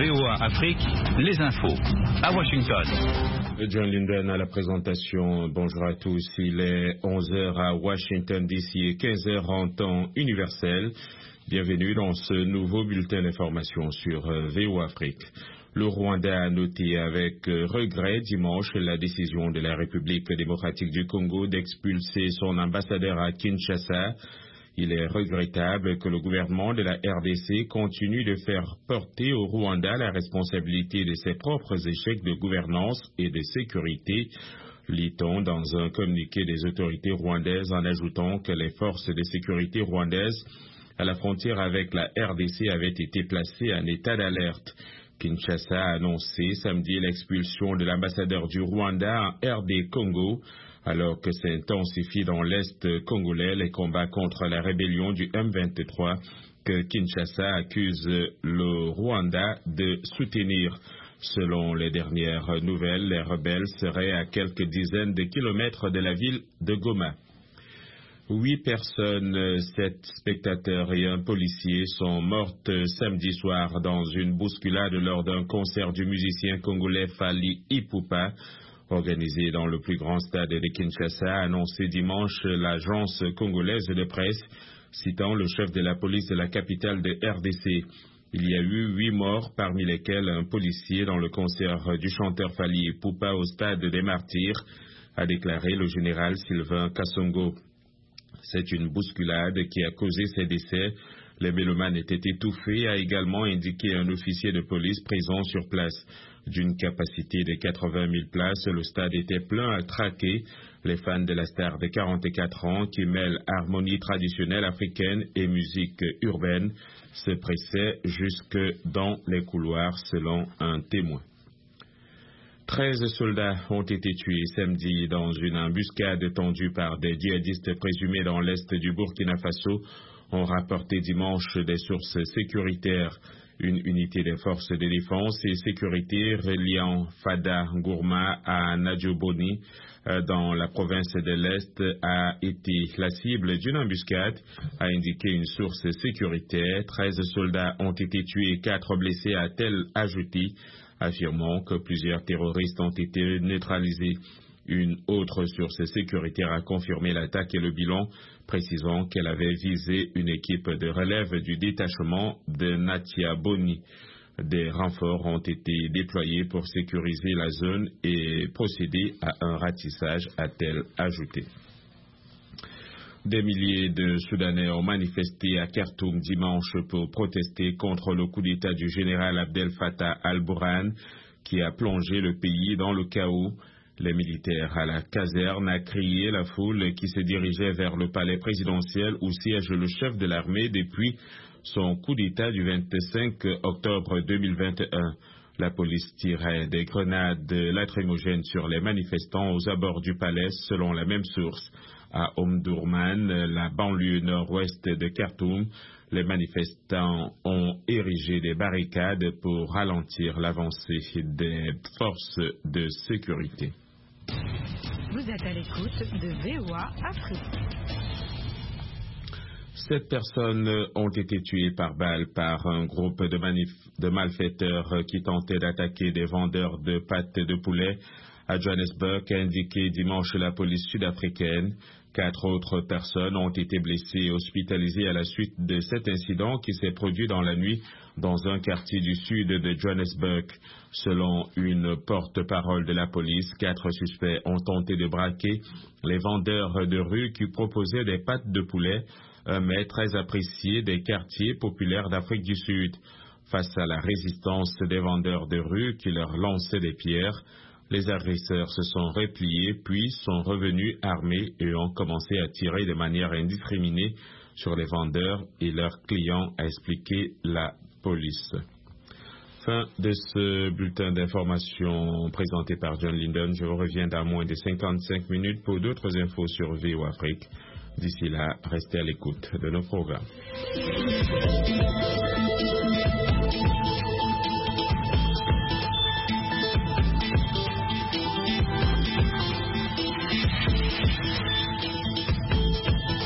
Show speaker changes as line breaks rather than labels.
VOA Afrique, les infos. À Washington.
John Linden à la présentation. Bonjour à tous. Il est 11h à Washington DC et 15h en temps universel. Bienvenue dans ce nouveau bulletin d'information sur VOA Afrique. Le Rwanda a noté avec regret dimanche la décision de la République démocratique du Congo d'expulser son ambassadeur à Kinshasa. Il est regrettable que le gouvernement de la RDC continue de faire porter au Rwanda la responsabilité de ses propres échecs de gouvernance et de sécurité, lit-on dans un communiqué des autorités rwandaises en ajoutant que les forces de sécurité rwandaises à la frontière avec la RDC avaient été placées en état d'alerte. Kinshasa a annoncé samedi l'expulsion de l'ambassadeur du Rwanda en RD Congo, alors que s'intensifient dans l'Est congolais les combats contre la rébellion du M23 que Kinshasa accuse le Rwanda de soutenir. Selon les dernières nouvelles, les rebelles seraient à quelques dizaines de kilomètres de la ville de Goma. 8 personnes, 7 spectateurs et un policier sont mortes samedi soir dans une bousculade lors d'un concert du musicien congolais Fally Ipupa, organisé dans le plus grand stade de Kinshasa, a annoncé dimanche l'agence congolaise de presse, citant le chef de la police de la capitale de RDC. Il y a eu 8 morts, parmi lesquels un policier dans le concert du chanteur Fally Ipupa au stade des Martyrs, a déclaré le général Sylvain Kassongo. C'est une bousculade qui a causé ces décès. Les mélomanes étaient étouffés, a également indiqué un officier de police présent sur place. D'une capacité de 80 000 places, le stade était plein à craquer. Les fans de la star de 44 ans, qui mêle harmonie traditionnelle africaine et musique urbaine, se pressaient jusque dans les couloirs, selon un témoin. 13 soldats ont été tués samedi dans une embuscade tendue par des djihadistes présumés dans l'est du Burkina Faso, ont rapporté dimanche des sources sécuritaires. Une unité des forces de défense et sécurité reliant Fada Gourma à Nadjoboni dans la province de l'Est a été la cible d'une embuscade, a indiqué une source sécuritaire. 13 soldats ont été tués et 4 blessés, a-t-elle ajouté, affirmant que plusieurs terroristes ont été neutralisés. Une autre source sécuritaire a confirmé l'attaque et le bilan, précisant qu'elle avait visé une équipe de relève du détachement de Natia Boni. Des renforts ont été déployés pour sécuriser la zone et procéder à un ratissage, a-t-elle ajouté. Des milliers de Soudanais ont manifesté à Khartoum dimanche pour protester contre le coup d'État du général Abdel Fattah al-Burhan qui a plongé le pays dans le chaos. Les militaires à la caserne a crié la foule qui se dirigeait vers le palais présidentiel où siège le chef de l'armée depuis son coup d'État du 25 octobre 2021. La police tirait des grenades lacrymogènes sur les manifestants aux abords du palais, selon la même source. À Omdurman, la banlieue nord-ouest de Khartoum, les manifestants ont érigé des barricades pour ralentir l'avancée des forces de sécurité.
Vous êtes à l'écoute de VOA Afrique.
7 personnes ont été tuées par balle par un groupe de malfaiteurs qui tentaient d'attaquer des vendeurs de pâtes de poulet à Johannesburg, a indiqué dimanche la police sud-africaine. 4 autres personnes ont été blessées et hospitalisées à la suite de cet incident qui s'est produit dans la nuit dans un quartier du sud de Johannesburg. Selon une porte-parole de la police, 4 suspects ont tenté de braquer les vendeurs de rue qui proposaient des pâtes de poulet, un mets très apprécié des quartiers populaires d'Afrique du Sud. Face à la résistance des vendeurs de rue qui leur lançaient des pierres, les agresseurs se sont repliés puis sont revenus armés et ont commencé à tirer de manière indiscriminée sur les vendeurs et leurs clients, a expliqué la police. Fin de ce bulletin d'information présenté par John Linden. Je vous reviens dans moins de 55 minutes pour d'autres infos sur VOA Afrique. D'ici là, restez à l'écoute de nos programmes.